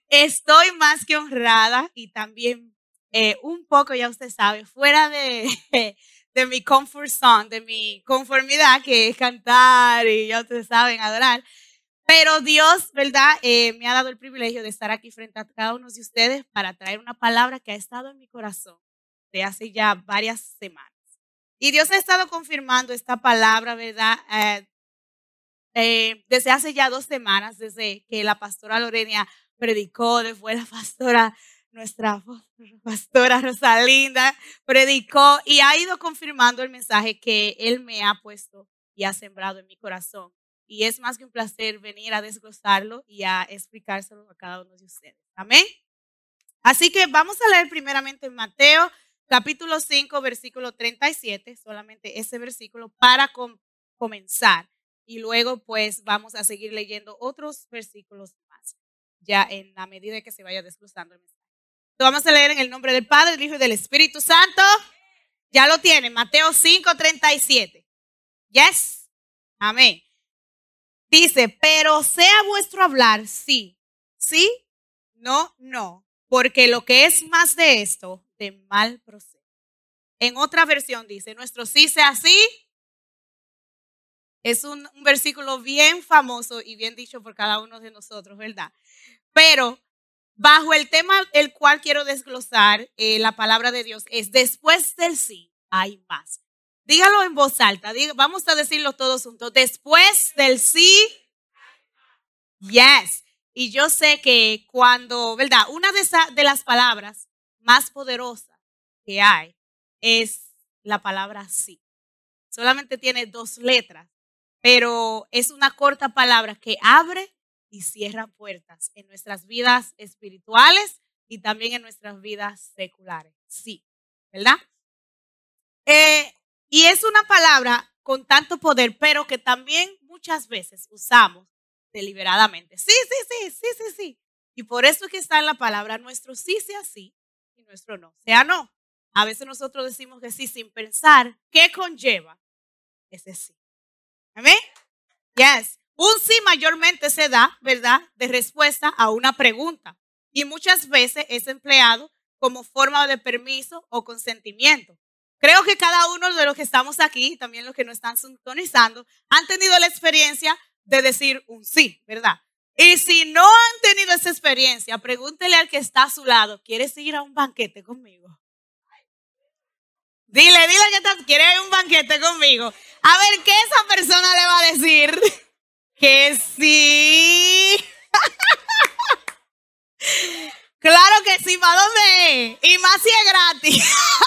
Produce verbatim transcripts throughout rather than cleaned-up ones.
Estoy más que honrada y también eh, un poco, ya usted sabe, fuera de, de mi comfort zone, de mi conformidad, que es cantar y ya ustedes saben, adorar. Pero Dios, ¿verdad? Eh, me ha dado el privilegio de estar aquí frente a cada uno de ustedes para traer una palabra que ha estado en mi corazón de hace ya varias semanas. Y Dios ha estado confirmando esta palabra, ¿verdad? Eh, eh, desde hace ya dos semanas, desde que la pastora Lorena predicó, después la pastora, nuestra pastora Rosalinda predicó y ha ido confirmando el mensaje que Él me ha puesto y ha sembrado en mi corazón. Y es más que un placer venir a desglosarlo y a explicárselo a cada uno de ustedes. Amén. Así que vamos a leer primeramente en Mateo capítulo cinco, versículo treinta y siete, solamente ese versículo para com comenzar. Y luego pues vamos a seguir leyendo otros versículos más, ya en la medida que se vaya desglosando el mensaje. Entonces vamos a leer en el nombre del Padre, del Hijo y del Espíritu Santo. Ya lo tienen, Mateo cinco, treinta y siete. Yes. Amén. Dice, pero sea vuestro hablar sí, sí, no, no, porque lo que es más de esto, de mal procede. En otra versión dice, nuestro sí sea sí. Es un, un versículo bien famoso y bien dicho por cada uno de nosotros, ¿verdad? Pero bajo el tema el cual quiero desglosar eh, la palabra de Dios es después del sí hay más. Dígalo en voz alta, diga, vamos a decirlo todos juntos. Después del sí, yes. Y yo sé que cuando, ¿verdad? Una de, esa, de las palabras más poderosas que hay es la palabra sí. Solamente tiene dos letras, pero es una corta palabra que abre y cierra puertas en nuestras vidas espirituales y también en nuestras vidas seculares. Sí, ¿verdad? Eh, y es una palabra con tanto poder, pero que también muchas veces usamos deliberadamente. Sí, sí, sí, sí, sí, sí. Y por eso es que está en la palabra, nuestro sí sea sí y nuestro no sea no. A veces nosotros decimos que sí sin pensar qué conlleva ese sí. ¿Amén? Yes. Un sí mayormente se da, ¿verdad?, de respuesta a una pregunta. Y muchas veces es empleado como forma de permiso o consentimiento. Creo que cada uno de los que estamos aquí, también los que nos están sintonizando, han tenido la experiencia de decir un sí, ¿verdad? Y si no han tenido esa experiencia, pregúntele al que está a su lado, ¿quieres ir a un banquete conmigo? Dile, dile que te quiere un banquete conmigo. A ver, ¿qué esa persona le va a decir? Que sí. Claro que sí, ¿para dónde es? Y más si es gratis.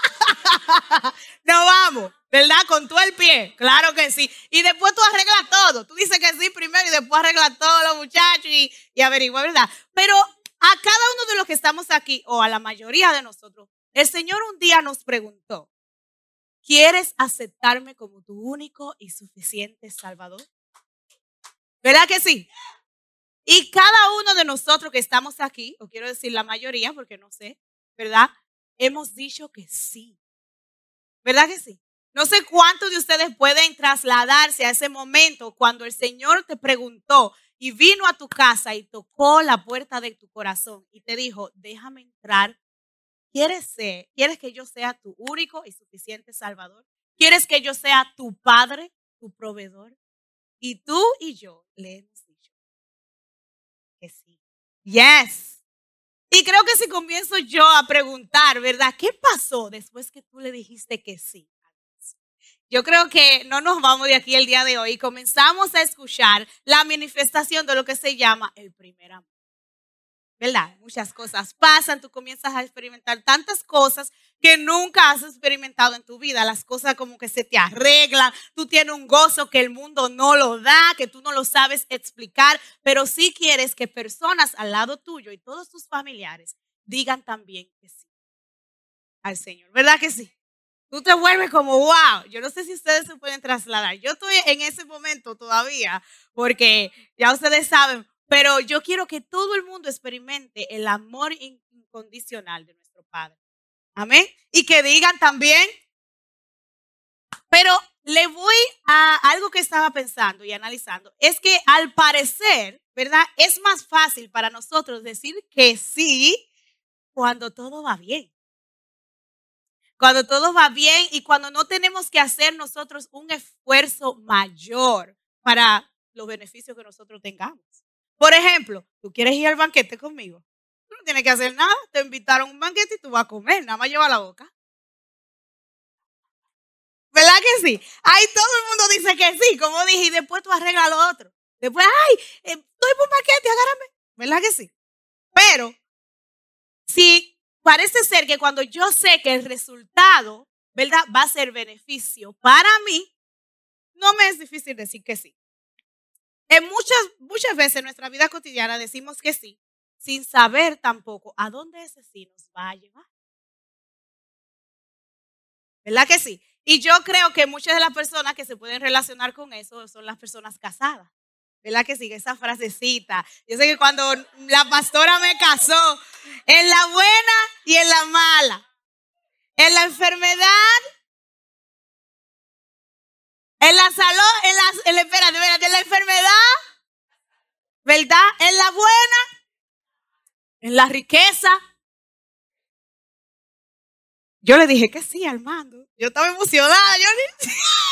Nos vamos, ¿verdad? Con todo el pie. Claro que sí. Y después tú arreglas todo. Tú dices que sí primero y después arreglas todos los muchachos y, y averigua, ¿verdad? Pero a cada uno de los que estamos aquí, o a la mayoría de nosotros, el Señor un día nos preguntó, ¿quieres aceptarme como tu único y suficiente Salvador? ¿Verdad que sí? Y cada uno de nosotros que estamos aquí, o quiero decir la mayoría, porque no sé, ¿verdad? Hemos dicho que sí. ¿Verdad que sí? No sé cuántos de ustedes pueden trasladarse a ese momento cuando el Señor te preguntó y vino a tu casa y tocó la puerta de tu corazón y te dijo, déjame entrar. ¿Quieres ser? ¿Quieres que yo sea tu único y suficiente Salvador? ¿Quieres que yo sea tu Padre, tu proveedor? Y tú y yo le hemos dicho que sí. Yes. Y creo que si comienzo yo a preguntar, ¿verdad? ¿Qué pasó después que tú le dijiste que sí? Yo creo que no nos vamos de aquí el día de hoy y comenzamos a escuchar la manifestación de lo que se llama el primer amor. ¿Verdad? Muchas cosas pasan, tú comienzas a experimentar tantas cosas que nunca has experimentado en tu vida. Las cosas como que se te arreglan, tú tienes un gozo que el mundo no lo da, que tú no lo sabes explicar, pero sí quieres que personas al lado tuyo y todos tus familiares digan también que sí al Señor. ¿Verdad que sí? Tú te vuelves como, wow, yo no sé si ustedes se pueden trasladar. Yo estoy en ese momento todavía, porque ya ustedes saben, pero yo quiero que todo el mundo experimente el amor incondicional de nuestro Padre. Amén. Y que digan también Pero le voy a algo que estaba pensando y analizando. Es que al parecer, ¿verdad? Es más fácil para nosotros decir que sí cuando todo va bien. Cuando todo va bien y cuando no tenemos que hacer nosotros un esfuerzo mayor para los beneficios que nosotros tengamos. Por ejemplo, ¿tú quieres ir al banquete conmigo? Tú no tienes que hacer nada. Te invitaron a un banquete y tú vas a comer. Nada más lleva la boca. ¿Verdad que sí? Ahí todo el mundo dice que sí, como dije, y después tú arreglas lo otro. Después, ay, eh, estoy por un paquete, agárrame. ¿Verdad que sí? Pero, si parece ser que cuando yo sé que el resultado, ¿verdad?, va a ser beneficio para mí, no me es difícil decir que sí. En muchas, muchas veces en nuestra vida cotidiana decimos que sí, sin saber tampoco a dónde ese sí nos va a llevar. ¿Verdad que sí? Y yo creo que muchas de las personas que se pueden relacionar con eso son las personas casadas. ¿Verdad que sí? Esa frasecita. Yo sé que cuando la pastora me casó, en la buena y en la mala, en la enfermedad, en la salud, en la, en la, espérate, espérate, en la enfermedad, ¿verdad? En la buena, en la riqueza. Yo le dije que sí, Armando. Yo estaba emocionada. Yo le,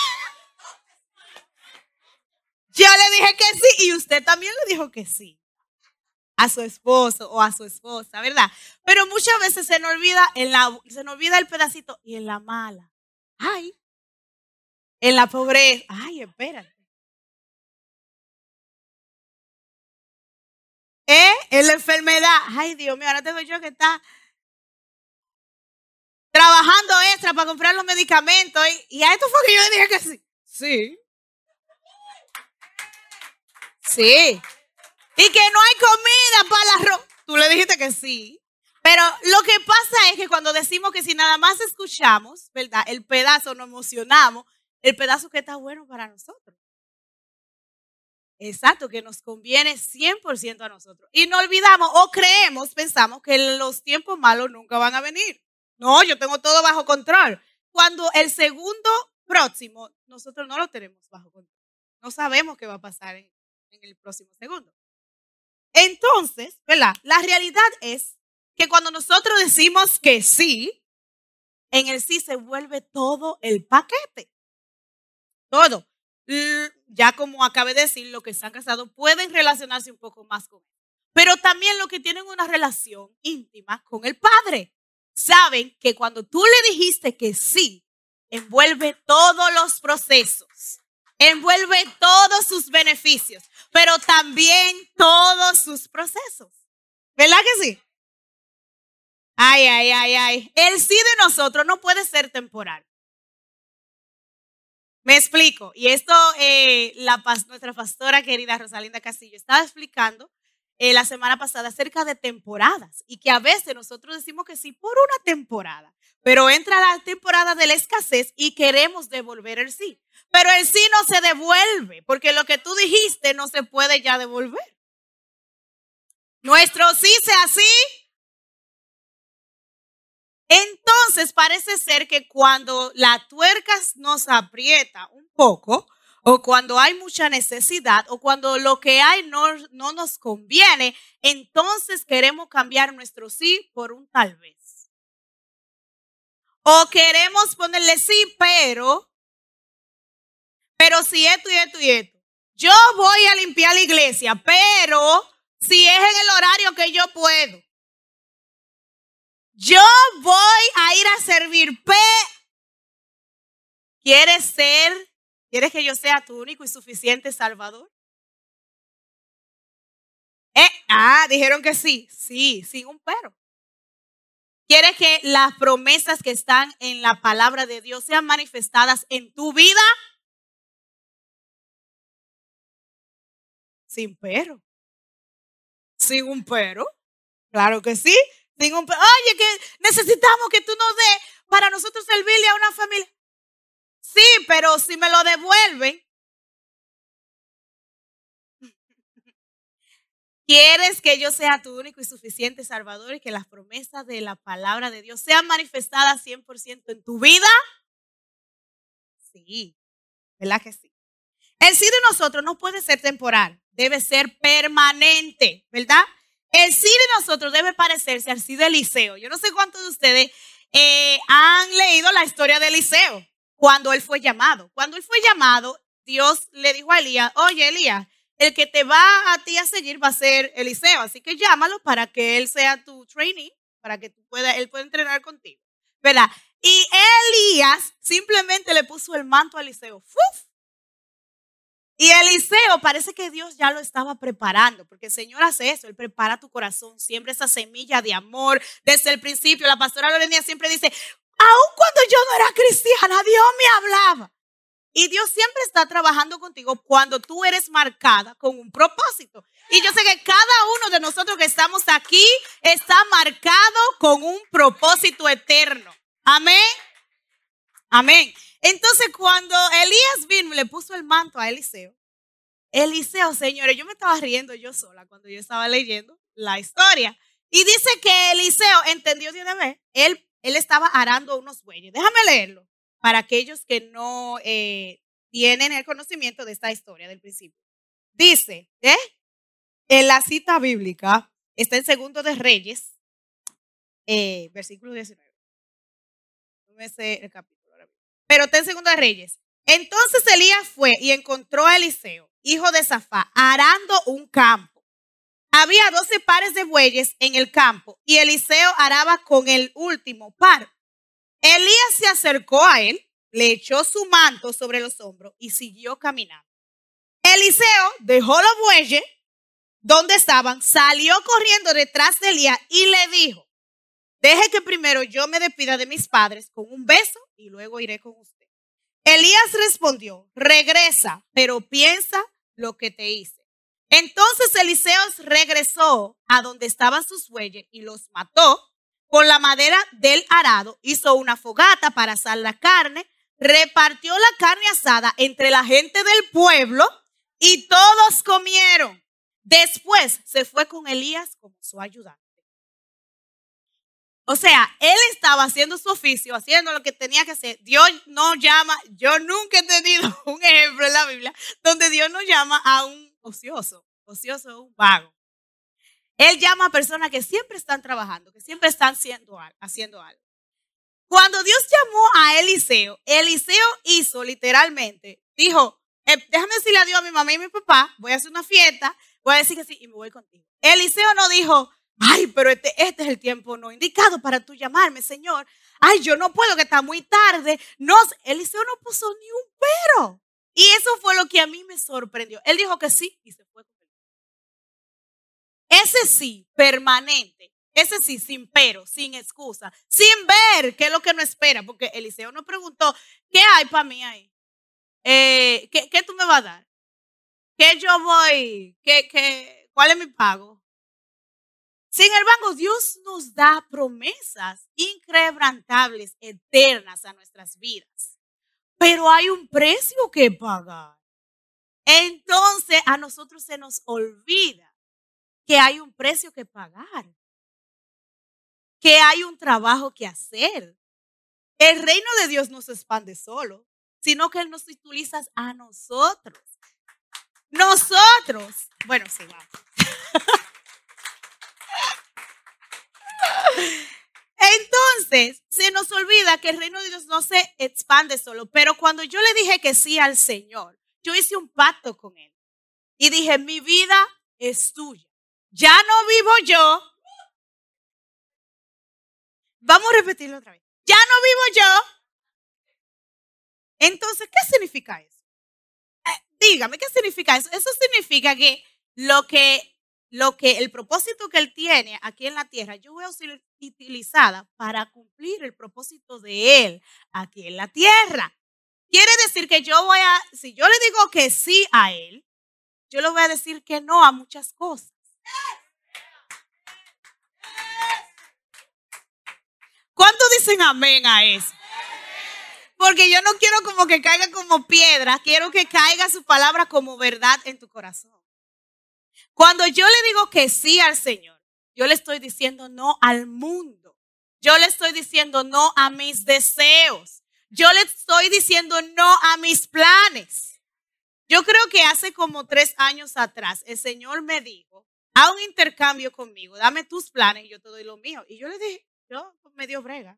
yo le dije que sí y usted también le dijo que sí a su esposo o a su esposa, ¿verdad? Pero muchas veces se nos olvida, en la, se nos olvida el pedacito y en la mala. Ay, en la pobreza. Ay, espérate. ¿Eh? En la enfermedad. Ay, Dios mío, ahora tengo yo que estar trabajando extra para comprar los medicamentos. Y, y a esto fue que yo le dije que sí. Sí. Sí. Y que no hay comida para el arroz. Tú le dijiste que sí. Pero lo que pasa es que cuando decimos que si nada más escuchamos, ¿verdad? El pedazo nos emocionamos, el pedazo que está bueno para nosotros. Exacto, que nos conviene cien por ciento a nosotros. Y no olvidamos o creemos, pensamos que los tiempos malos nunca van a venir. No, yo tengo todo bajo control. Cuando el segundo próximo, nosotros no lo tenemos bajo control. No sabemos qué va a pasar en, en el próximo segundo. Entonces, ¿verdad? La realidad es que cuando nosotros decimos que sí, en el sí se vuelve todo el paquete. Todo. Ya como acabé de decir, los que están casados pueden relacionarse un poco más con él. Pero también los que tienen una relación íntima con el padre saben que cuando tú le dijiste que sí, envuelve todos los procesos, envuelve todos sus beneficios, pero también todos sus procesos. ¿Verdad que sí? Ay, ay, ay, ay. El sí de nosotros no puede ser temporal. Me explico. Y esto, eh, la, nuestra pastora querida Rosalinda Castillo estaba explicando eh, la semana pasada acerca de temporadas y que a veces nosotros decimos que sí por una temporada, pero entra la temporada de la escasez y queremos devolver el sí. Pero el sí no se devuelve porque lo que tú dijiste no se puede ya devolver. Nuestro sí sea sí. Entonces parece ser que cuando la tuerca nos aprieta un poco, o cuando hay mucha necesidad, o cuando lo que hay no, no nos conviene, entonces queremos cambiar nuestro sí por un tal vez. O queremos ponerle sí, pero, pero si esto y esto y esto. Yo voy a limpiar la iglesia, pero si es en el horario que yo puedo. Yo voy a ir a servir. Pe ¿Quieres ser? ¿Quieres que yo sea tu único y suficiente Salvador? Eh, ah, dijeron que sí. Sí, sin un pero. ¿Quieres que las promesas que están en la palabra de Dios sean manifestadas en tu vida? Sin pero. Sin un pero. Claro que sí. Sin un pero. Oye, que necesitamos que tú nos des para nosotros servirle a una familia. Sí, pero si me lo devuelven. ¿Quieres que yo sea tu único y suficiente Salvador y que las promesas de la palabra de Dios sean manifestadas cien por ciento en tu vida? Sí, ¿verdad que sí? El sí de nosotros no puede ser temporal, debe ser permanente, ¿verdad? El sí de nosotros debe parecerse al sí de Eliseo. Yo no sé cuántos de ustedes eh, han leído la historia de Eliseo cuando él fue llamado. Cuando él fue llamado, Dios le dijo a Elías, oye Elías, el que te va a ti a seguir va a ser Eliseo, así que llámalo para que él sea tu trainee, para que tú pueda, él pueda entrenar contigo, ¿verdad? Y Elías simplemente le puso el manto a Eliseo. ¡Fuf! Y Eliseo parece que Dios ya lo estaba preparando, porque el Señor hace eso, Él prepara tu corazón, siembra esa semilla de amor desde el principio. La pastora Lorena siempre dice, aun cuando yo no era cristiana, Dios me hablaba. Y Dios siempre está trabajando contigo cuando tú eres marcada con un propósito. Y yo sé que cada uno de nosotros que estamos aquí está marcado con un propósito eterno. Amén. Amén. Entonces, cuando Elías vino y le puso el manto a Eliseo, Eliseo, señores, yo me estaba riendo yo sola cuando yo estaba leyendo la historia. Y dice que Eliseo entendió de una vez, él, él estaba arando unos bueyes. Déjame leerlo para aquellos que no eh, tienen el conocimiento de esta historia del principio. Dice, ¿eh? En la cita bíblica, está en Segundo de Reyes, eh, versículo diecinueve. No me sé el capítulo. Pero está en Segundo de Reyes. Entonces Elías fue y encontró a Eliseo, hijo de Safá, arando un campo. Había doce pares de bueyes en el campo y Eliseo araba con el último par. Elías se acercó a él, le echó su manto sobre los hombros y siguió caminando. Eliseo dejó los bueyes donde estaban, salió corriendo detrás de Elías y le dijo, deje que primero yo me despida de mis padres con un beso y luego iré con usted. Elías respondió, regresa, pero piensa lo que te hice. Entonces Eliseo regresó a donde estaban sus bueyes y los mató. Con la madera del arado hizo una fogata para asar la carne, repartió la carne asada entre la gente del pueblo y todos comieron. Después se fue con Elías como su ayudante. O sea, él estaba haciendo su oficio, haciendo lo que tenía que hacer. Dios no llama, yo nunca he tenido un ejemplo en la Biblia donde Dios no llama a un ocioso, ocioso es un vago. Él llama a personas que siempre están trabajando, que siempre están haciendo, haciendo algo. Cuando Dios llamó a Eliseo, Eliseo hizo literalmente, dijo, eh, déjame decirle adiós a mi mamá y a mi papá, voy a hacer una fiesta, voy a decir que sí y me voy contigo. Eliseo no dijo, ay, pero este, este es el tiempo no indicado para tú llamarme, Señor. Ay, yo no puedo, que está muy tarde. No, Eliseo no puso ni un pero. Y eso fue lo que a mí me sorprendió. Él dijo que sí y se fue con él. Ese sí, permanente. Ese sí, sin pero, sin excusa, sin ver qué es lo que no espera. Porque Eliseo no preguntó, ¿qué hay para mí ahí? Eh, ¿qué, ¿Qué tú me vas a dar? ¿Qué yo voy? ¿Qué, qué, ¿Cuál es mi pago? Sin embargo, Dios nos da promesas inquebrantables, eternas a nuestras vidas. Pero hay un precio que pagar. Entonces, a nosotros se nos olvida que hay un precio que pagar. Que hay un trabajo que hacer. El reino de Dios no se expande solo, sino que Él nos utiliza a nosotros. Nosotros. Bueno, sí, vamos. Entonces, se nos olvida que el reino de Dios no se expande solo. Pero cuando yo le dije que sí al Señor, yo hice un pacto con Él. Y dije, mi vida es tuya. Ya no vivo yo. Vamos a repetirlo otra vez. Ya no vivo yo. Entonces, ¿qué significa eso? Eh, dígame, ¿qué significa eso? Eso significa que lo que... Lo que el propósito que Él tiene aquí en la tierra, yo voy a ser utilizada para cumplir el propósito de Él aquí en la tierra. Quiere decir que yo voy a, si yo le digo que sí a Él, yo le voy a decir que no a muchas cosas. ¿Cuántos dicen amén a eso? Porque yo no quiero como que caiga como piedra, quiero que caiga su palabra como verdad en tu corazón. Cuando yo le digo que sí al Señor, yo le estoy diciendo no al mundo. Yo le estoy diciendo no a mis deseos. Yo le estoy diciendo no a mis planes. Yo creo que hace como tres años atrás el Señor me dijo, haz un intercambio conmigo, dame tus planes y yo te doy lo mío. Y yo le dije, yo me dio brega.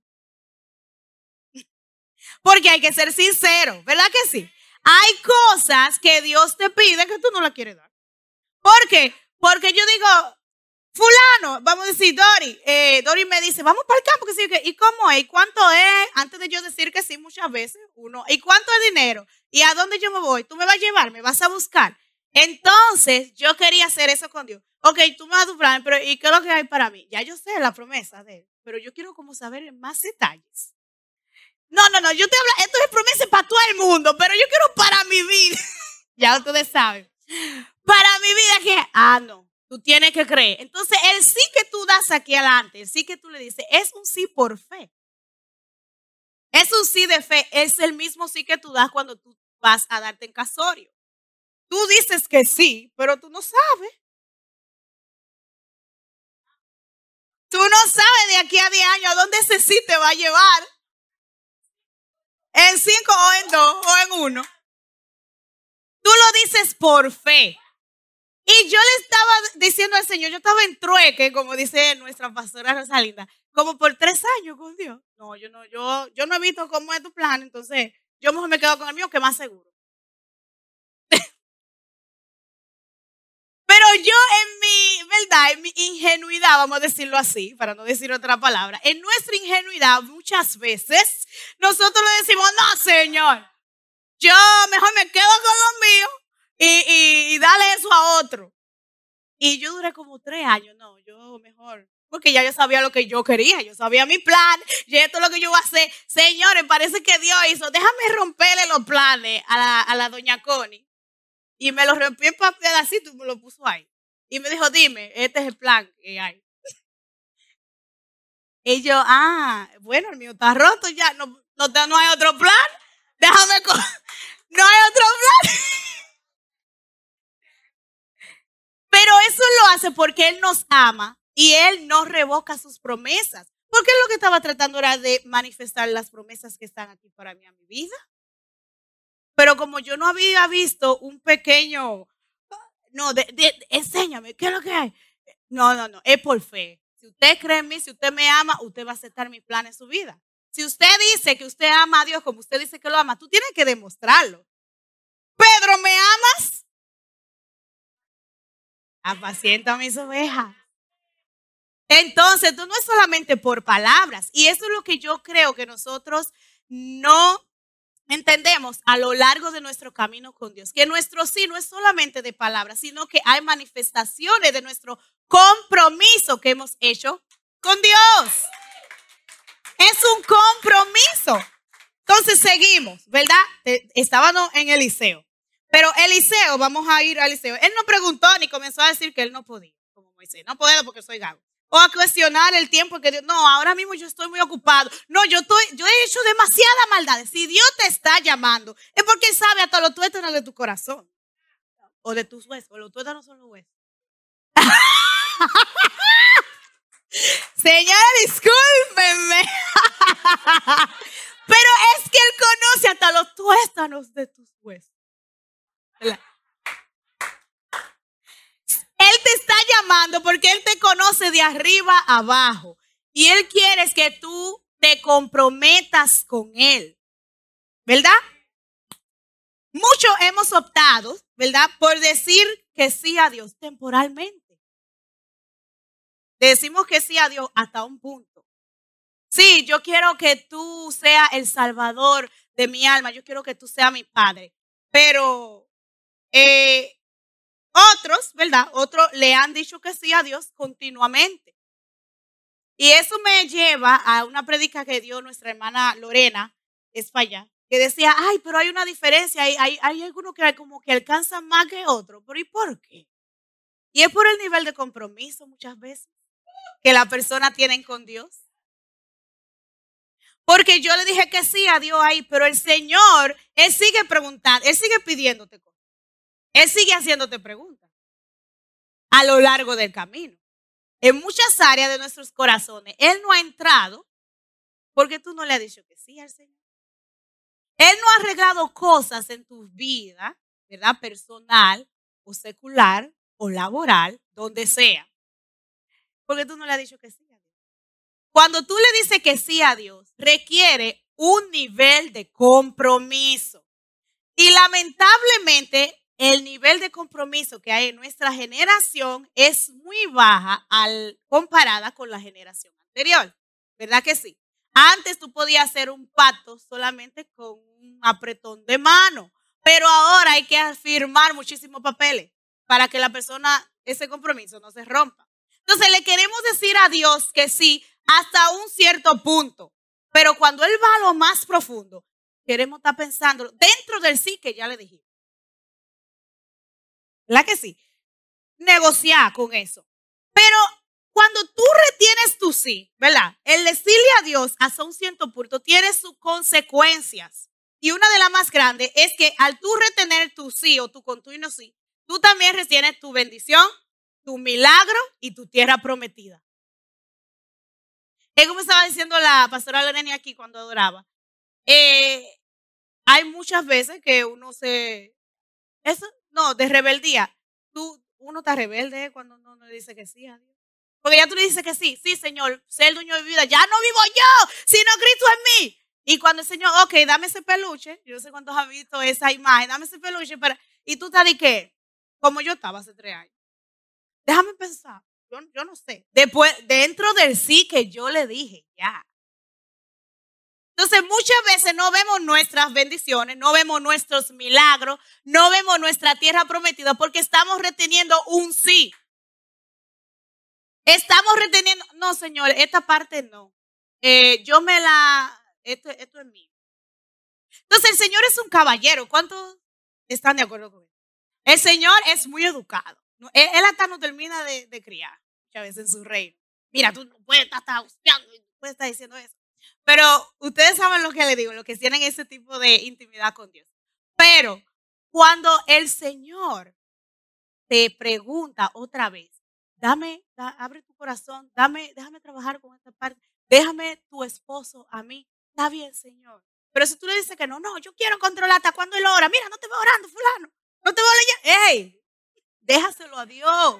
Porque hay que ser sincero, ¿verdad que sí? Hay cosas que Dios te pide que tú no la quieres dar. ¿Por qué? Porque yo digo, fulano, vamos a decir, Dori, eh, Dori me dice, vamos para el campo, que sí, que, ¿y cómo es? ¿Y cuánto es? Antes de yo decir que sí muchas veces, uno, ¿y cuánto es dinero? ¿Y a dónde yo me voy? ¿Tú me vas a llevar? ¿Me vas a buscar? Entonces, yo quería hacer eso con Dios. Ok, tú me das tu plan, pero ¿y qué es lo que hay para mí? Ya yo sé la promesa de él, pero yo quiero como saber en más detalles. No, no, no, yo te hablo, esto es promesa para todo el mundo, pero yo quiero para mi vida. Ya ustedes saben. Para mi vida que, ah, no, tú tienes que creer. Entonces, el sí que tú das aquí adelante, el sí que tú le dices, es un sí por fe. Es un sí de fe, es el mismo sí que tú das cuando tú vas a darte en casorio. Tú dices que sí, pero tú no sabes. Tú no sabes de aquí a diez años a dónde ese sí te va a llevar. En cinco o en dos o en uno. Tú lo dices por fe. Y yo le estaba diciendo al Señor, yo estaba en trueque, como dice nuestra pastora Rosalinda, como por tres años con Dios. No, yo no, yo, yo no he visto cómo es tu plan, entonces yo mejor me quedo con el mío, que más seguro. Pero yo en mi, ¿verdad? En mi ingenuidad, vamos a decirlo así, para no decir otra palabra, en nuestra ingenuidad muchas veces nosotros le decimos, no, Señor, yo mejor me quedo con lo mío y, y, y dale eso a otro. Y yo duré como tres años, no, yo mejor, porque ya yo sabía lo que yo quería, yo sabía mi plan, y esto es lo que yo voy a hacer. Señores, parece que Dios hizo, déjame romperle los planes a la, a la doña Connie. Y me lo rompí en pedacito y me lo puso ahí. Y me dijo, dime, este es el plan que hay. Y yo, ah, bueno, el mío está roto ya, no, no, no hay otro plan, déjame, con... no hay otro plan. Pero eso lo hace porque Él nos ama y Él no revoca sus promesas. Porque Él lo que estaba tratando era de manifestar las promesas que están aquí para mí a mi vida. Pero como yo no había visto un pequeño, no, de, de, enséñame, ¿qué es lo que hay? No, no, no, es por fe. Si usted cree en mí, si usted me ama, usted va a aceptar mi plan en su vida. Si usted dice que usted ama a Dios como usted dice que lo ama, tú tienes que demostrarlo. Pedro, ¿me amas? Apacienta mis ovejas. Entonces, tú no es solamente por palabras. Y eso es lo que yo creo que nosotros no entendemos a lo largo de nuestro camino con Dios. Que nuestro sí no es solamente de palabras, sino que hay manifestaciones de nuestro compromiso que hemos hecho con Dios. Es un compromiso. Entonces, seguimos, ¿verdad? Estábamos en Eliseo. Pero Eliseo, vamos a ir a Eliseo. Él no preguntó ni comenzó a decir que él no podía, como Moisés. No puedo porque soy gago. O a cuestionar el tiempo que Dios, no, ahora mismo yo estoy muy ocupado. No, yo estoy, yo he hecho demasiada maldad. Si Dios te está llamando, es porque Él sabe hasta los tuétanos de tu corazón. O de tus huesos. O los tuétanos son los huesos. Señora, discúlpenme. Pero es que Él conoce hasta los tuétanos de tus huesos. Él te está llamando porque Él te conoce de arriba a abajo. Y Él quiere que tú te comprometas con Él. ¿Verdad? Muchos hemos optado, ¿verdad? Por decir que sí a Dios temporalmente. Decimos que sí a Dios hasta un punto. Sí, yo quiero que tú seas el salvador de mi alma. Yo quiero que tú seas mi padre. Pero eh, otros, ¿verdad? Otros le han dicho que sí a Dios continuamente. Y eso me lleva a una predica que dio nuestra hermana Lorena España, que decía, ay, pero hay una diferencia, hay, hay, hay algunos que como que alcanzan más que otros. ¿Pero y por qué? Y es por el nivel de compromiso muchas veces que la persona tiene con Dios. Porque yo le dije que sí a Dios ahí, pero el Señor, Él sigue preguntando, Él sigue pidiéndote cosas. Él sigue haciéndote preguntas a lo largo del camino. En muchas áreas de nuestros corazones, Él no ha entrado porque tú no le has dicho que sí al Señor. Él no ha arreglado cosas en tu vida, ¿verdad? Personal o secular o laboral, donde sea. Porque tú no le has dicho que sí a Dios. Cuando tú le dices que sí a Dios, requiere un nivel de compromiso. Y lamentablemente, el nivel de compromiso que hay en nuestra generación es muy baja al, comparada con la generación anterior. ¿Verdad que sí? Antes tú podías hacer un pacto solamente con un apretón de mano, pero ahora hay que firmar muchísimos papeles para que la persona, ese compromiso no se rompa. Entonces le queremos decir a Dios que sí hasta un cierto punto, pero cuando Él va a lo más profundo, queremos estar pensando dentro del sí que ya le dijimos. ¿Verdad que sí? Negociar con eso. Pero cuando tú retienes tu sí, ¿verdad? El decirle a Dios hasta un cierto punto tiene sus consecuencias. Y una de las más grandes es que al tú retener tu sí o tu continuo sí, tú también retienes tu bendición, tu milagro y tu tierra prometida. Es como estaba diciendo la pastora Lorena aquí cuando adoraba. Eh, hay muchas veces que uno se... Eso, no, de rebeldía. Tú, uno está rebelde cuando no le dice que sí a Dios. Porque ya tú le dices que sí, sí, Señor, sé el dueño de mi vida. Ya no vivo yo, sino Cristo en mí. Y cuando el Señor, ok, dame ese peluche. Yo no sé cuántos han visto esa imagen. Dame ese peluche. Para, y tú estás de qué, como yo estaba hace tres años. Déjame pensar. Yo, yo no sé. Después, dentro del sí que yo le dije, ya. Entonces muchas veces no vemos nuestras bendiciones, no vemos nuestros milagros, no vemos nuestra tierra prometida porque estamos reteniendo un sí. Estamos reteniendo, no Señor, esta parte no. Eh, yo me la, esto, esto es mío. Entonces el Señor es un caballero. ¿Cuántos están de acuerdo con él? El Señor es muy educado. Él, él hasta no termina de, de criar muchas veces en su reino. Mira, tú no puedes estar auspiando, no puedes estar diciendo eso. Pero ustedes saben lo que le digo, los que tienen ese tipo de intimidad con Dios. Pero cuando el Señor te pregunta otra vez, dame, da, abre tu corazón, dame, déjame trabajar con esta parte, déjame tu esposo a mí, está bien, Señor. Pero si tú le dices que no, no, yo quiero controlar hasta cuando Él ora, mira, no te veo orando, fulano, no te veo leyendo, ¡ey! Déjaselo a Dios.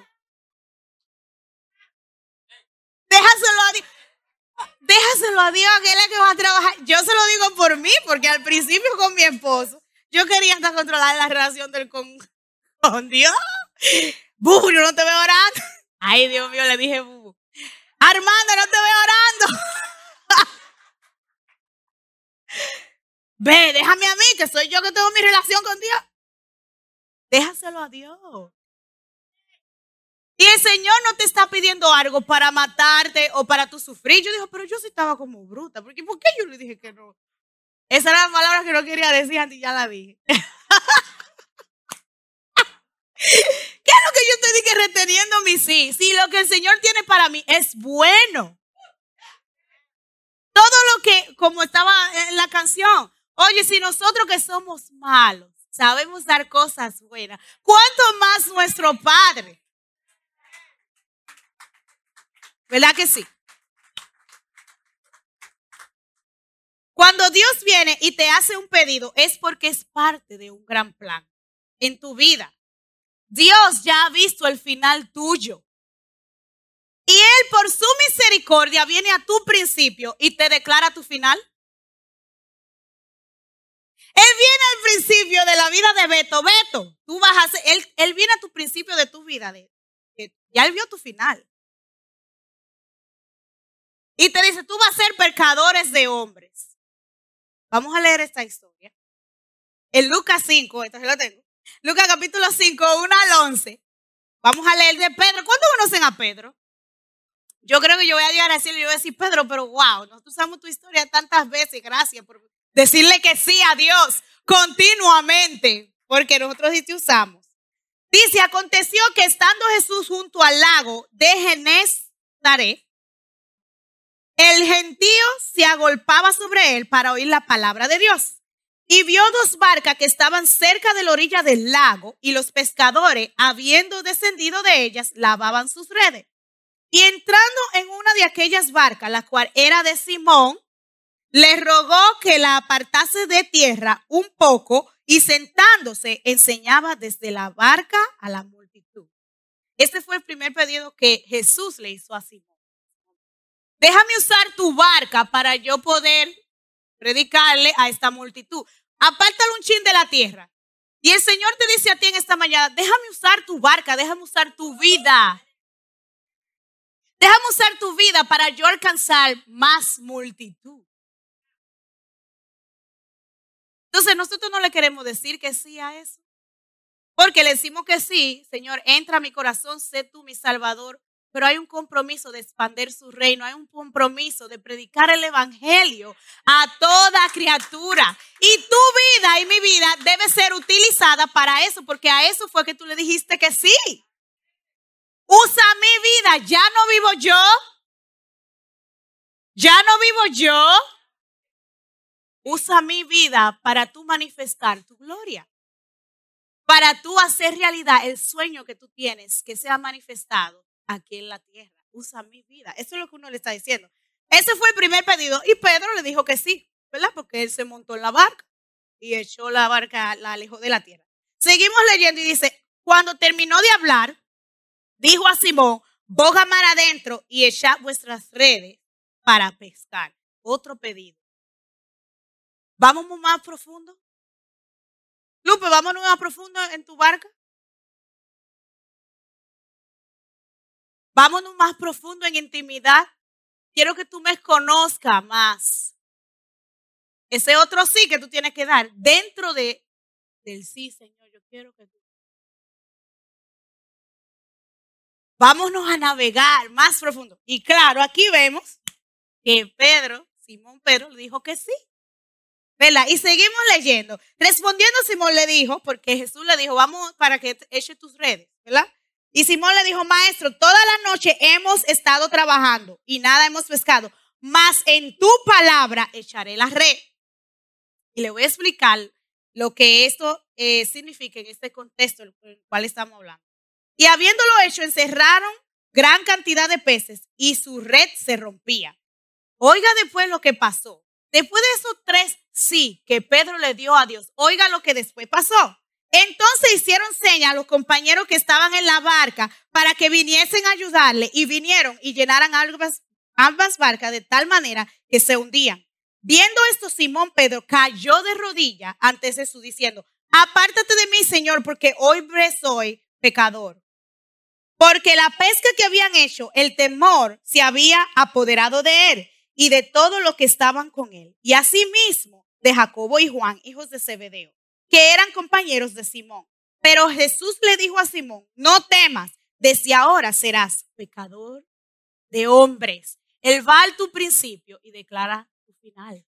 Déjaselo a Dios. Déjaselo a Dios, que Él es que va a trabajar. Yo se lo digo por mí, porque al principio con mi esposo, yo quería hasta controlar la relación del con, con Dios. Bubu, yo no te veo orando. Ay, Dios mío, le dije, Bubu. Armando, no te veo orando. Ve, déjame a mí, que soy yo que tengo mi relación con Dios. Déjaselo a Dios. Y el Señor no te está pidiendo algo para matarte o para tú sufrir. Yo digo, pero yo sí estaba como bruta. Porque, ¿por qué yo le dije que no? Esa era la palabra que no quería decir antes y ya la dije. ¿Qué es lo que yo estoy dije, reteniendo mi sí? Sí, lo que el Señor tiene para mí es bueno. Todo lo que, como estaba en la canción, oye, si nosotros que somos malos sabemos dar cosas buenas, ¿cuánto más nuestro Padre? ¿Verdad que sí? Cuando Dios viene y te hace un pedido es porque es parte de un gran plan en tu vida. Dios ya ha visto el final tuyo. Y Él por su misericordia viene a tu principio y te declara tu final. Él viene al principio de la vida de Beto. Beto, tú vas a ser, él, él viene a tu principio de tu vida. De, de, ya Él vio tu final. Y te dice, tú vas a ser pescadores de hombres. Vamos a leer esta historia. En Lucas cinco, entonces lo tengo. Lucas capítulo cinco, uno al once. Vamos a leer de Pedro. ¿Cuántos conocen a Pedro? Yo creo que yo voy a llegar a decirle, yo voy a decir, Pedro, pero wow, nosotros usamos tu historia tantas veces. Gracias por decirle que sí a Dios continuamente, porque nosotros sí te usamos. Dice, aconteció que estando Jesús junto al lago de Genesaret, el gentío se agolpaba sobre él para oír la palabra de Dios. Y vio dos barcas que estaban cerca de la orilla del lago, y los pescadores, habiendo descendido de ellas, lavaban sus redes. Y entrando en una de aquellas barcas, la cual era de Simón, le rogó que la apartase de tierra un poco y sentándose enseñaba desde la barca a la multitud. Este fue el primer pedido que Jesús le hizo a Simón. Déjame usar tu barca para yo poder predicarle a esta multitud. Apártale un chin de la tierra. Y el Señor te dice a ti en esta mañana, déjame usar tu barca, déjame usar tu vida. Déjame usar tu vida para yo alcanzar más multitud. Entonces nosotros no le queremos decir que sí a eso. Porque le decimos que sí, Señor, entra a mi corazón, sé tú mi Salvador. Pero hay un compromiso de expandir su reino, hay un compromiso de predicar el evangelio a toda criatura. Y tu vida y mi vida debe ser utilizada para eso, porque a eso fue que tú le dijiste que sí. Usa mi vida, ya no vivo yo, ya no vivo yo. Usa mi vida para tú manifestar tu gloria, para tú hacer realidad el sueño que tú tienes, que sea manifestado aquí en la tierra. Usa mi vida. Eso es lo que uno le está diciendo. Ese fue el primer pedido y Pedro le dijo que sí, ¿verdad? Porque él se montó en la barca y echó la barca, la alejó de la tierra. Seguimos leyendo y dice, cuando terminó de hablar, dijo a Simón, boga mar adentro y echad vuestras redes para pescar. Otro pedido. ¿Vamos más profundo? Lupe, vámonos más profundo en tu barca. Vámonos más profundo en intimidad. Quiero que tú me conozcas más. Ese otro sí que tú tienes que dar dentro de, del sí, Señor. Yo quiero que tú. Vámonos a navegar más profundo. Y claro, aquí vemos que Pedro, Simón Pedro, le dijo que sí. ¿Verdad? Y seguimos leyendo. Respondiendo, Simón le dijo, porque Jesús le dijo, vamos para que eche tus redes, ¿verdad? Y Simón le dijo, maestro, toda la noche hemos estado trabajando y nada hemos pescado, mas en tu palabra echaré la red. Y le voy a explicar lo que esto eh, significa en este contexto en el cual estamos hablando. Y habiéndolo hecho, encerraron gran cantidad de peces y su red se rompía. Oiga después lo que pasó. Después de esos tres sí que Pedro le dio a Dios, oiga lo que después pasó. Entonces hicieron señas a los compañeros que estaban en la barca para que viniesen a ayudarle y vinieron y llenaran ambas, ambas barcas de tal manera que se hundían. Viendo esto, Simón Pedro cayó de rodillas ante Jesús diciendo, apártate de mí, Señor, porque hoy soy pecador. Porque la pesca que habían hecho, el temor se había apoderado de él y de todos los que estaban con él. Y asimismo de Jacobo y Juan, hijos de Zebedeo, que eran compañeros de Simón. Pero Jesús le dijo a Simón, no temas, desde ahora serás pecador de hombres. Él va al tu principio y declara tu final.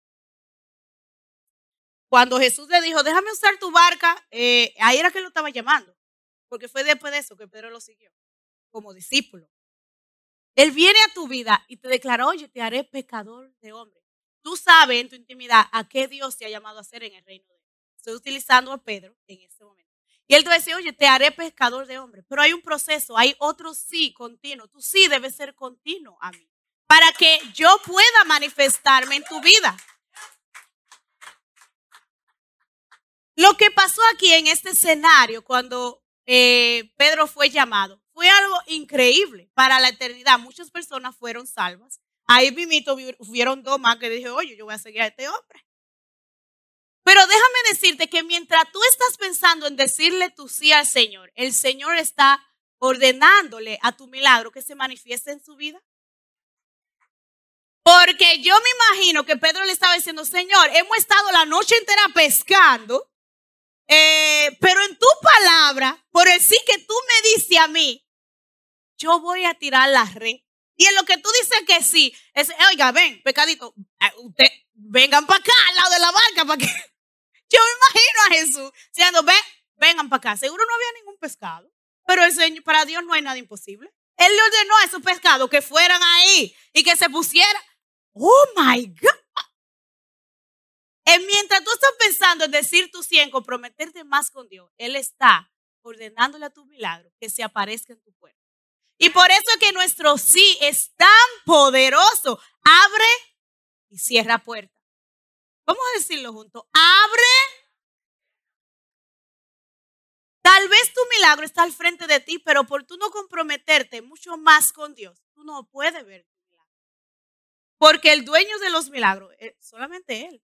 Cuando Jesús le dijo, déjame usar tu barca, eh, ahí era que lo estaba llamando, porque fue después de eso que Pedro lo siguió como discípulo. Él viene a tu vida y te declara, oye, te haré pecador de hombres. Tú sabes en tu intimidad a qué Dios te ha llamado a hacer en el reino de Dios. Estoy utilizando a Pedro en este momento. Y él te dice, oye, te haré pescador de hombres. Pero hay un proceso, hay otro sí continuo. Tú sí debes ser continuo a mí para que yo pueda manifestarme en tu vida. Lo que pasó aquí en este escenario cuando eh, Pedro fue llamado fue algo increíble para la eternidad. Muchas personas fueron salvas. Ahí mismito hubieron dos más que dije, oye, yo voy a seguir a este hombre. Pero déjame decirte que mientras tú estás pensando en decirle tu sí al Señor, el Señor está ordenándole a tu milagro que se manifieste en su vida. Porque yo me imagino que Pedro le estaba diciendo, Señor, hemos estado la noche entera pescando, eh, pero en tu palabra, por el sí que tú me dices a mí, yo voy a tirar la red. Y en lo que tú dices que sí, es, oiga, ven, pecadito, usted, vengan para acá al lado de la barca para que... Yo me imagino a Jesús diciendo, ven, vengan para acá. Seguro no había ningún pescado, pero el Señor, para Dios no hay nada imposible. Él le ordenó a esos pescados que fueran ahí y que se pusieran. Oh my God. Y mientras tú estás pensando en decir tu sí, en comprometerte más con Dios, Él está ordenándole a tu milagro que se aparezca en tu puerta. Y por eso es que nuestro sí es tan poderoso. Abre y cierra puertas. Vamos a decirlo juntos. Abre. Tal vez tu milagro está al frente de ti, pero por tú no comprometerte mucho más con Dios, tú no puedes ver tu milagro. Porque el dueño de los milagros es solamente Él.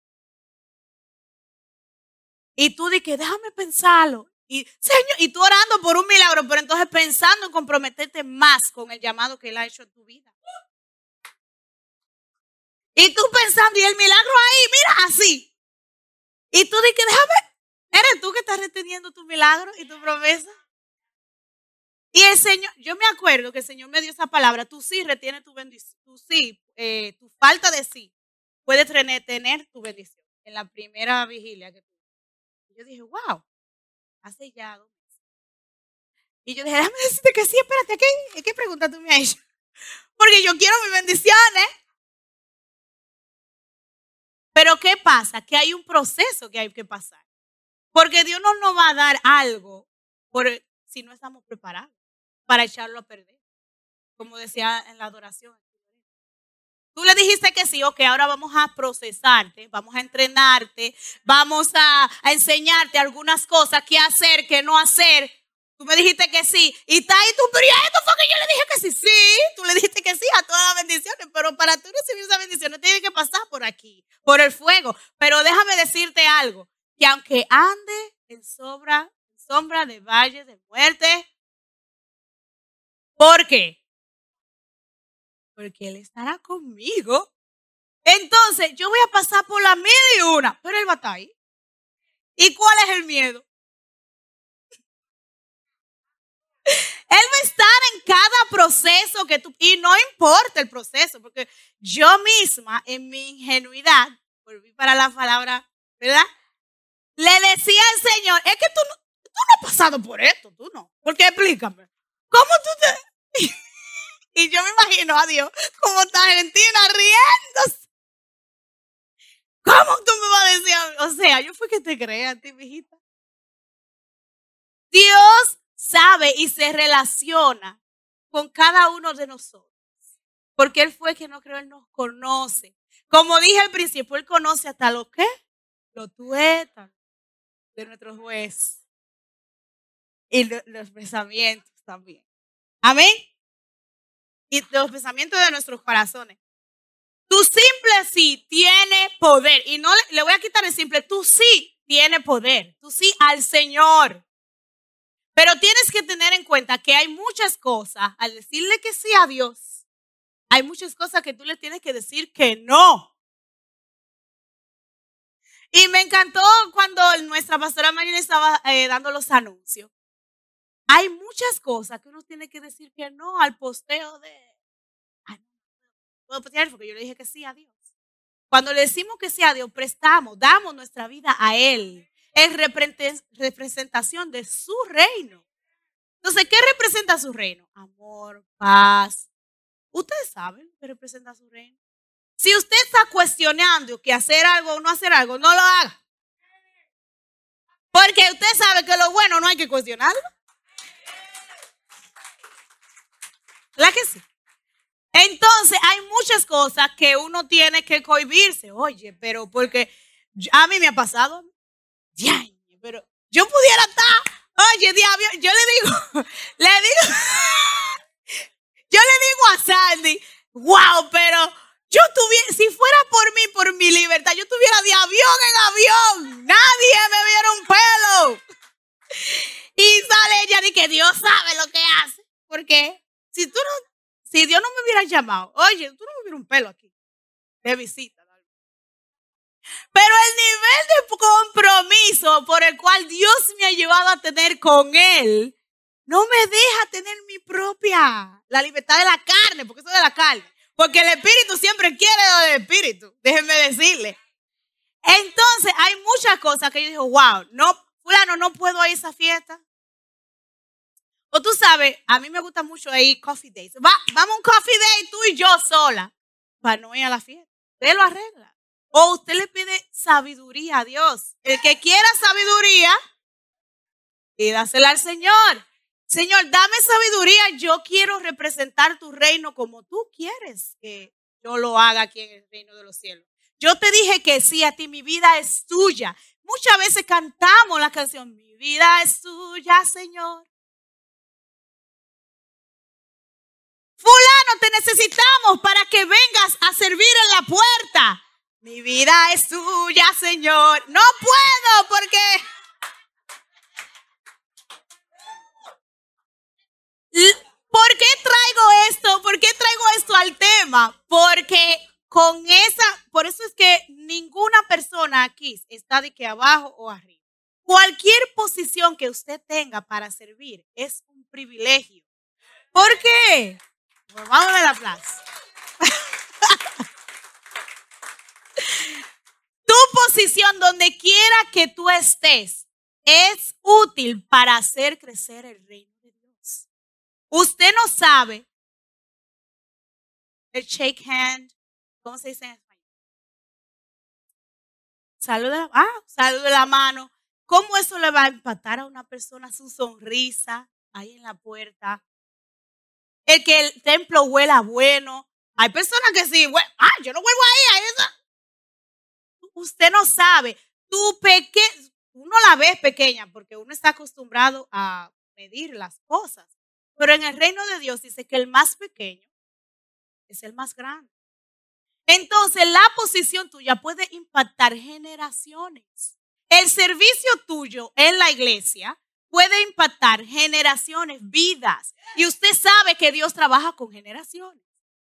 Y tú dices, déjame pensarlo. Y, Señor, y tú orando por un milagro, pero entonces pensando en comprometerte más con el llamado que Él ha hecho en tu vida. Y tú pensando, y el milagro ahí, mira, así. Y tú dices, déjame, ¿eres tú que estás reteniendo tu milagro y tu promesa? Y el Señor, yo me acuerdo que el Señor me dio esa palabra, tú sí retienes tu bendición, tú sí, eh, tu falta de sí, puedes tener, tener tu bendición. En la primera vigilia que tuve. Yo dije, wow, hace ya dos meses. Y yo dije, déjame decirte que sí, espérate, ¿qué, qué pregunta tú me has hecho? Porque yo quiero mis bendiciones. Pero ¿qué pasa? Que hay un proceso que hay que pasar. Porque Dios no nos va a dar algo por, si no estamos preparados para echarlo a perder. Como decía en la adoración. Tú le dijiste que sí, ok, ahora vamos a procesarte, vamos a entrenarte, vamos a, a enseñarte algunas cosas, qué hacer, qué no hacer. Tú me dijiste que sí. Y está ahí tú, pero esto fue que yo le dije que sí. Sí, tú le dijiste que sí a todas las bendiciones, pero para tú recibir esas bendiciones tienes que pasar por aquí, por el fuego. Pero déjame decirte algo, que aunque ande en sombra, en sombra de valle de muerte, ¿por qué? Porque Él estará conmigo. Entonces, yo voy a pasar por la mil y una, pero Él va a estar ahí. ¿Y cuál es el miedo? Él va a estar en cada proceso que tú, y no importa el proceso, porque yo misma, en mi ingenuidad, volví para la palabra, ¿verdad? Le decía al Señor, es que tú no, tú no has pasado por esto, tú no. Porque explícame, ¿cómo tú te...? Y yo me imagino a Dios como está Argentina riéndose. ¿Cómo tú me vas a decir? O sea, yo fui que te creé a ti, mijita. Dios sabe y se relaciona con cada uno de nosotros. Porque Él fue quien nos creó, Él nos conoce. Como dije al principio, Él conoce hasta lo que, lo tuétano de nuestros huesos. Y lo, los pensamientos también. Amén. Y los pensamientos de nuestros corazones. Tu simple sí tiene poder. Y no le, le voy a quitar el simple. Tu sí tiene poder. Tu sí al Señor. Pero tienes que tener en cuenta que hay muchas cosas. Al decirle que sí a Dios, hay muchas cosas que tú le tienes que decir que no. Y me encantó cuando nuestra pastora María estaba eh, dando los anuncios. Hay muchas cosas que uno tiene que decir que no al posteo de... Ay, no puedo postear porque yo le dije que sí a Dios. Cuando le decimos que sí a Dios, prestamos, damos nuestra vida a Él. Es representación de su reino. Entonces, ¿qué representa su reino? Amor, paz. Ustedes saben qué representa su reino. Si usted está cuestionando que hacer algo o no hacer algo, no lo haga. Porque usted sabe que lo bueno no hay que cuestionarlo. ¿Verdad que sí? Entonces, hay muchas cosas que uno tiene que cohibirse. Oye, pero porque a mí me ha pasado. Ya, pero yo pudiera estar. Oye, diablo, yo le digo, le digo, yo le digo a Sandy, wow, pero yo tuviera, si fuera por mí, por mi libertad, yo estuviera de avión en avión. Nadie me viera un pelo. Y sale ella y que Dios sabe lo que hace. Porque si tú no, si Dios no me hubiera llamado, oye, tú no me hubieras un pelo aquí de visita. Pero el nivel de compromiso por el cual Dios me ha llevado a tener con Él, no me deja tener mi propia, la libertad de la carne, porque eso es de la carne. Porque el espíritu siempre quiere lo del espíritu, déjenme decirle. Entonces hay muchas cosas que yo digo, wow, no, fulano, no puedo ir a esa fiesta. O tú sabes, a mí me gusta mucho ir coffee dates. Va, vamos a un coffee date tú y yo sola, para no ir a la fiesta. Usted lo arregla. O usted le pide sabiduría a Dios. El que quiera sabiduría, pídasela al Señor. Señor, dame sabiduría. Yo quiero representar tu reino como tú quieres que yo lo haga aquí en el reino de los cielos. Yo te dije que sí a ti, mi vida es tuya. Muchas veces cantamos la canción, mi vida es tuya, Señor. Fulano, te necesitamos para que vengas a servir en la puerta. Mi vida es tuya, Señor. No puedo porque... ¿Por qué traigo esto? ¿Por qué traigo esto al tema? Porque con esa, por eso es que ninguna persona aquí está de que abajo o arriba. Cualquier posición que usted tenga para servir es un privilegio. ¿Por qué? Pues vamos a dar aplauso. Tu posición, donde quiera que tú estés, es útil para hacer crecer el reino de Dios. Usted no sabe el shake hand, ¿cómo se dice en español? Saluda, ah, saluda la mano. ¿Cómo eso le va a impactar a una persona su sonrisa ahí en la puerta? El que el templo huela bueno. Hay personas que sí, bueno, ah, yo no vuelvo ahí, a esa. Usted no sabe. Tu pequeño, uno la ve pequeña porque uno está acostumbrado a medir las cosas. Pero en el reino de Dios dice que el más pequeño es el más grande. Entonces la posición tuya puede impactar generaciones. El servicio tuyo en la iglesia puede impactar generaciones, vidas. Y usted sabe que Dios trabaja con generaciones.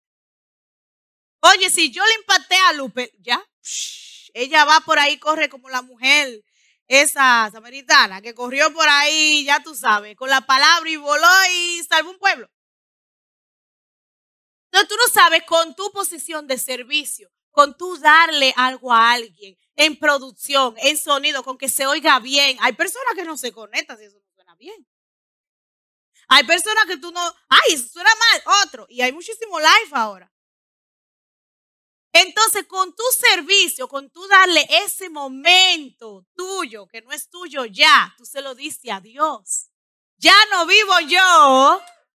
Oye, si yo le impacté a Lupe, ya, psh, ella va por ahí, corre como la mujer, esa samaritana que corrió por ahí, ya tú sabes, con la palabra y voló y salvó un pueblo. Entonces tú no sabes, con tu posición de servicio, con tú darle algo a alguien, en producción, en sonido, con que se oiga bien. Hay personas que no se conectan si eso no suena bien. Hay personas que tú no, ay, eso suena mal, otro. Y hay muchísimo live ahora. Entonces, con tu servicio, con tú darle ese momento tuyo, que no es tuyo ya, tú se lo diste a Dios. Ya no vivo yo.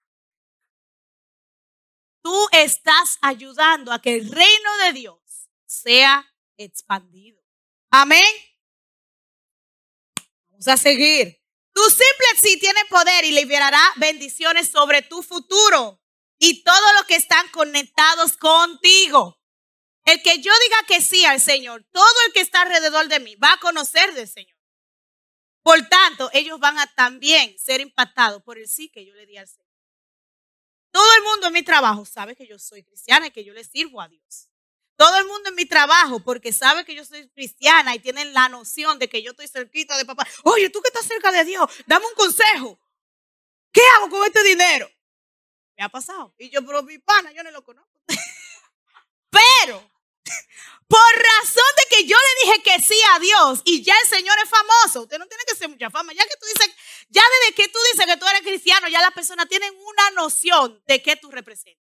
Tú estás ayudando a que el reino de Dios sea expandido. Amén. Vamos a seguir. Tu simple sí tiene poder y liberará bendiciones sobre tu futuro y todo lo que están conectados contigo. El que yo diga que sí al Señor, todo el que está alrededor de mí va a conocer del Señor. Por tanto, ellos van a también ser impactados por el sí que yo le di al Señor. Todo el mundo en mi trabajo sabe que yo soy cristiana y que yo le sirvo a Dios. Todo el mundo en mi trabajo, porque sabe que yo soy cristiana y tienen la noción de que yo estoy cerquita de papá. Oye, tú que estás cerca de Dios, dame un consejo. ¿Qué hago con este dinero? Me ha pasado. Y yo, pero mi pana, yo no lo conozco. Pero, por razón de que yo le dije que sí a Dios y ya el Señor es famoso, usted no tiene que hacer mucha fama. Ya que tú dices, ya desde que tú dices que tú eres cristiano, ya las personas tienen una noción de qué tú representas.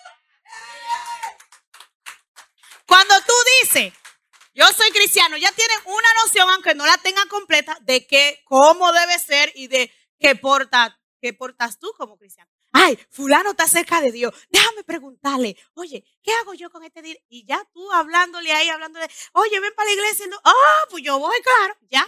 Cuando tú dices, yo soy cristiano, ya tienen una noción, aunque no la tengan completa, de qué, cómo debe ser y de qué portas, qué portas tú como cristiano. Ay, fulano está cerca de Dios. Déjame preguntarle, oye, ¿qué hago yo con este dinero? Y ya tú hablándole ahí, hablándole, oye, ven para la iglesia. Ah, oh, pues yo voy, claro, ya.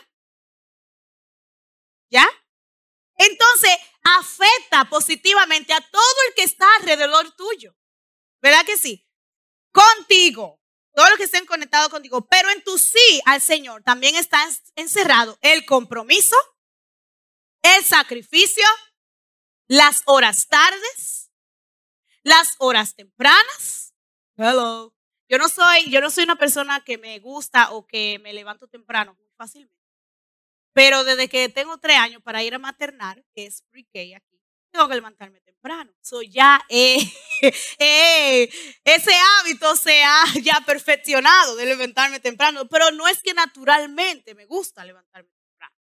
¿Ya? Entonces, afecta positivamente a todo el que está alrededor tuyo. ¿Verdad que sí? Contigo. Todos los que estén conectados contigo. Pero en tu sí al Señor también está encerrado el compromiso, el sacrificio, las horas tardes, las horas tempranas. Hello. Yo no soy, yo no soy una persona que me gusta o que me levanto temprano muy fácilmente. Pero desde que tengo tres años para ir a maternar, que es pre-K aquí, tengo que levantarme temprano. So ya eh, eh, ese hábito se ha ya perfeccionado de levantarme temprano. Pero no es que naturalmente me gusta levantarme temprano.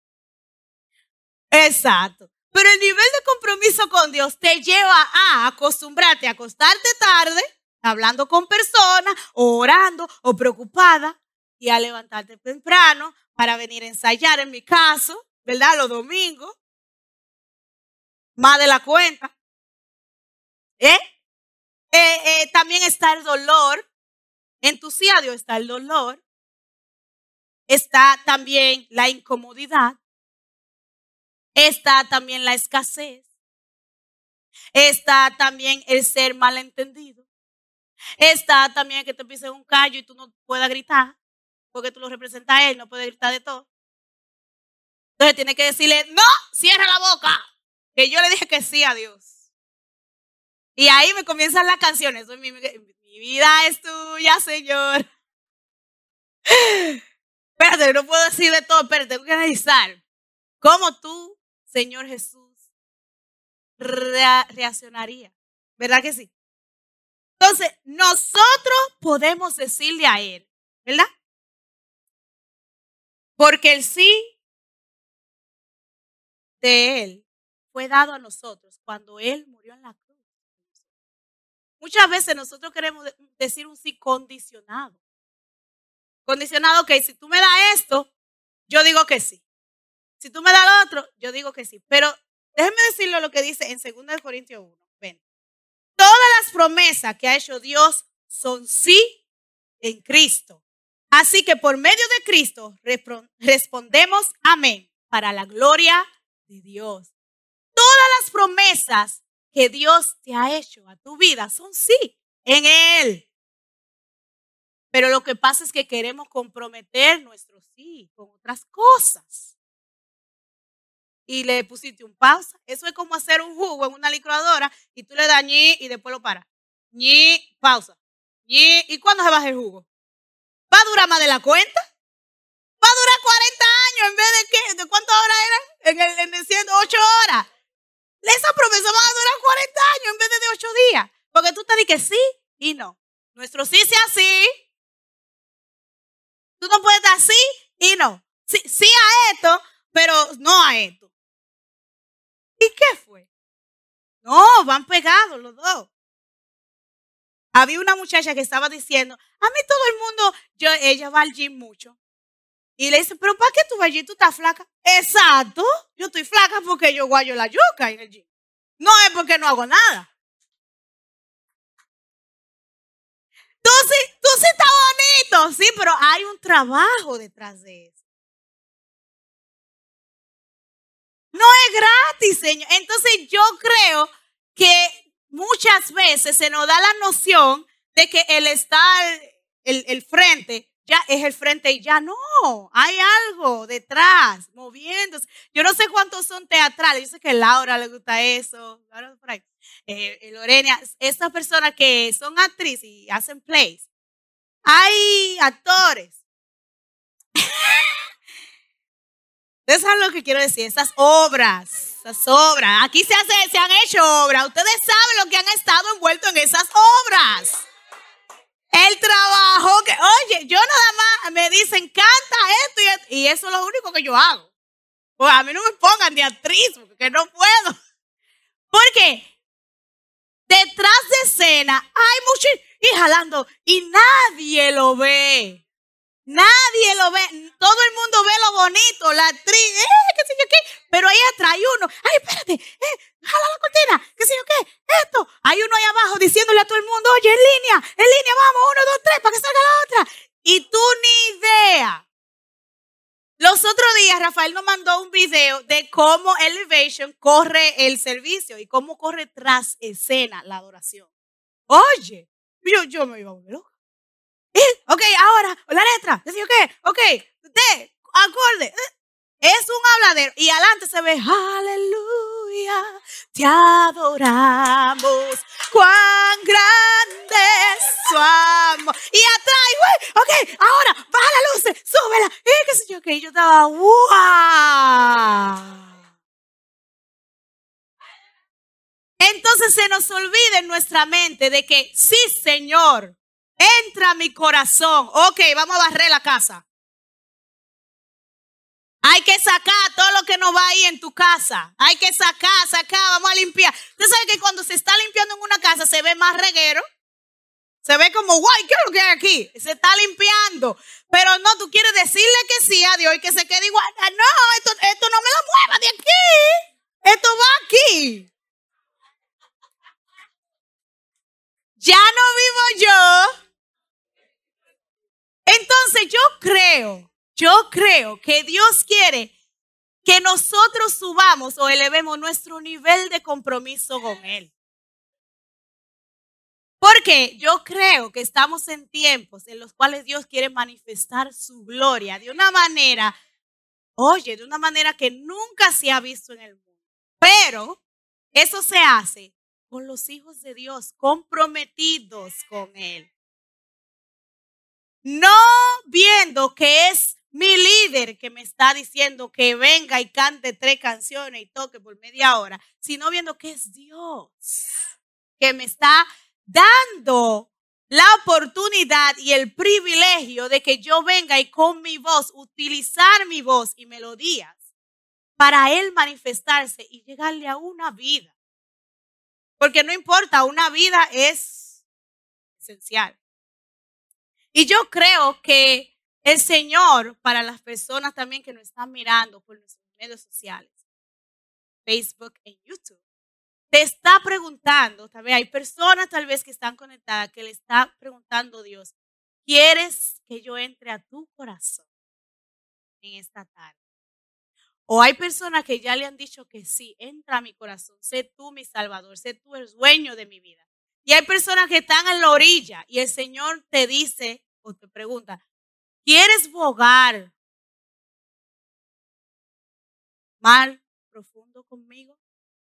Exacto. Pero el nivel de compromiso con Dios te lleva a acostumbrarte a acostarte tarde, hablando con personas, o orando, o preocupada, y a levantarte temprano para venir a ensayar, en mi caso, ¿verdad? Los domingos, más de la cuenta. ¿Eh? Eh, eh, también está el dolor En tu sí a Dios está el dolor, está también la incomodidad, está también la escasez, está también el ser malentendido, está también que te pisen un callo y tú no puedas gritar, porque tú lo representas a él, no puedes gritar de todo. Entonces tienes que decirle, no, cierra la boca, que yo le dije que sí a Dios. Y ahí me comienzan las canciones. Mi, mi vida es tuya, Señor. Espérate, no puedo decir de todo, pero tengo que analizar cómo tú, Señor Jesús, rea- reaccionaría. ¿Verdad que sí? Entonces, nosotros podemos decirle a Él, ¿verdad? Porque el sí de Él fue dado a nosotros cuando Él murió en la cruz. Muchas veces nosotros queremos decir un sí condicionado. Condicionado, ok, si tú me das esto, yo digo que sí. Si tú me das lo otro, yo digo que sí. Pero déjenme decirlo lo que dice en segunda de Corintios uno. Ven. Todas las promesas que ha hecho Dios son sí en Cristo. Así que por medio de Cristo respondemos amén para la gloria de Dios. Todas las promesas que Dios te ha hecho a tu vida son sí en Él. Pero lo que pasa es que queremos comprometer nuestro sí con otras cosas. Y le pusiste un pausa. Eso es como hacer un jugo en una licuadora y tú le das ñi y después lo paras. ñi, pausa. ñi, ¿y cuándo se baja el jugo? ¿Va a durar más de la cuenta? ¿Va a durar cuarenta años en vez de qué? ¿De cuántas horas eran? En el, en el ciento ocho horas. Esa promesa va a durar cuarenta años en vez de, de ocho días. Porque tú te dices que sí y no. Nuestro sí sea sí. Tú no puedes dar sí y no. Sí, sí a esto, pero no a esto. ¿Y qué fue? No, van pegados los dos. Había una muchacha que estaba diciendo, a mí todo el mundo, yo, ella va al gym mucho. Y le dice, pero ¿para qué tú vas al gym? ¿Tú estás flaca? Exacto, yo estoy flaca porque yo guayo la yuca en el gym. No es porque no hago nada. Tú sí, tú sí estás bonito, sí, pero hay un trabajo detrás de eso. No es gratis, Señor. Entonces yo creo que muchas veces se nos da la noción de que el estar, el, el frente, ya es el frente y ya no. Hay algo detrás, moviéndose. Yo no sé cuántos son teatrales. Yo sé que a Laura le gusta eso. Laura por ahí. Eh, Lorena, estas personas que son actrices y hacen plays. Hay actores. Ustedes saben lo que quiero decir, esas obras, esas obras. Aquí se, hace, se han hecho obras. Ustedes saben lo que han estado envueltos en esas obras. El trabajo que, oye, yo nada más me dicen, canta esto y esto. Y eso es lo único que yo hago. Pues a mí no me pongan de actriz, porque no puedo. Porque detrás de escena hay mucho y jalando y nadie lo ve. Nadie lo ve, todo el mundo ve lo bonito, la actriz, eh, qué sé yo qué, pero ahí atrás hay uno, ay, espérate, eh, jala la cortina, qué sé yo qué, esto, hay uno ahí abajo diciéndole a todo el mundo, oye, en línea, en línea, vamos, uno, dos, tres, para que salga la otra, y tú ni idea. Los otros días Rafael nos mandó un video de cómo Elevation corre el servicio y cómo corre tras escena la adoración. Oye, yo, yo me iba a volver loca. ¿Eh? Ok, ahora, la letra, ¿qué? Ok, usted, acorde. Es un habladero. Y adelante se ve, aleluya, te adoramos, cuán grande es su amor. Y atrás, güey, ok, ahora, baja la luz, súbela. Y qué sé yo, que yo estaba, wow. Entonces se nos olvida en nuestra mente de que, sí, Señor, entra a mi corazón. Ok, vamos a barrer la casa. Hay que sacar todo lo que no va ahí en tu casa. Hay que sacar, sacar, vamos a limpiar. Usted sabe que cuando se está limpiando en una casa se ve más reguero. Se ve como, guay, ¿qué es lo que hay aquí? Se está limpiando. Pero no, tú quieres decirle que sí a Dios y que se quede igual. No, esto, esto no me lo mueva de aquí. Esto va aquí. Ya no vivo yo. creo, yo creo que Dios quiere que nosotros subamos o elevemos nuestro nivel de compromiso con Él. Porque yo creo que estamos en tiempos en los cuales Dios quiere manifestar su gloria de una manera, oye, de una manera que nunca se ha visto en el mundo. Pero eso se hace con los hijos de Dios comprometidos con Él. No viendo que es mi líder que me está diciendo que venga y cante tres canciones y toque por media hora, sino viendo que es Dios que me está dando la oportunidad y el privilegio de que yo venga y con mi voz, utilizar mi voz y melodías para Él manifestarse y llegarle a una vida. Porque no importa, una vida es esencial. Y yo creo que el Señor, para las personas también que nos están mirando por nuestros medios sociales, Facebook y YouTube, te está preguntando, tal vez hay personas tal vez que están conectadas que le está preguntando a Dios, ¿quieres que yo entre a tu corazón en esta tarde? O hay personas que ya le han dicho que sí, entra a mi corazón, sé tú mi salvador, sé tú el dueño de mi vida. Y hay personas que están en la orilla y el Señor te dice o te pregunta, ¿quieres bogar mar profundo conmigo?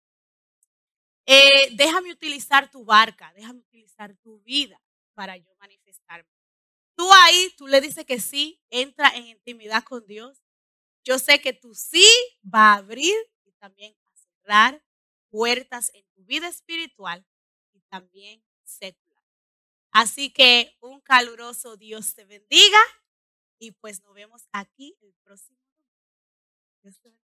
Eh, déjame utilizar tu barca, déjame utilizar tu vida para yo manifestarme. Tú ahí, tú le dices que sí, entra en intimidad con Dios. Yo sé que tu sí va a abrir y también a cerrar puertas en tu vida espiritual y también secular. Así que un caluroso Dios te bendiga y pues nos vemos aquí el próximo domingo.